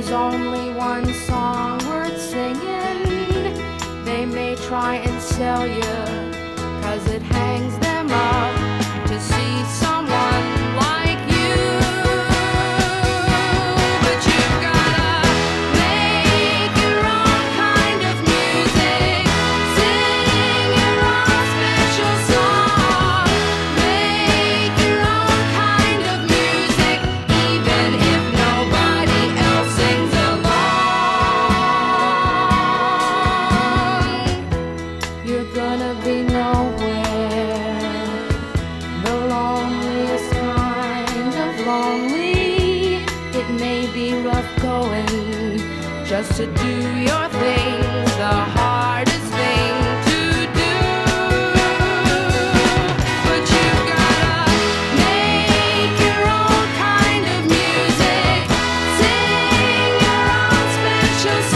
there's only one song worth singing. They may try and sell you, 'cause it hangs them up to see someone like you. But you've gotta make your own kind of music, sing your own special song, make your own kind of music, even if nobody else sings along. You're gonna be nowhere, the loneliest kind of lonely. It may be rough going just to do your things, the hardest thing to do. But you've gotta make your own kind of music, sing your own special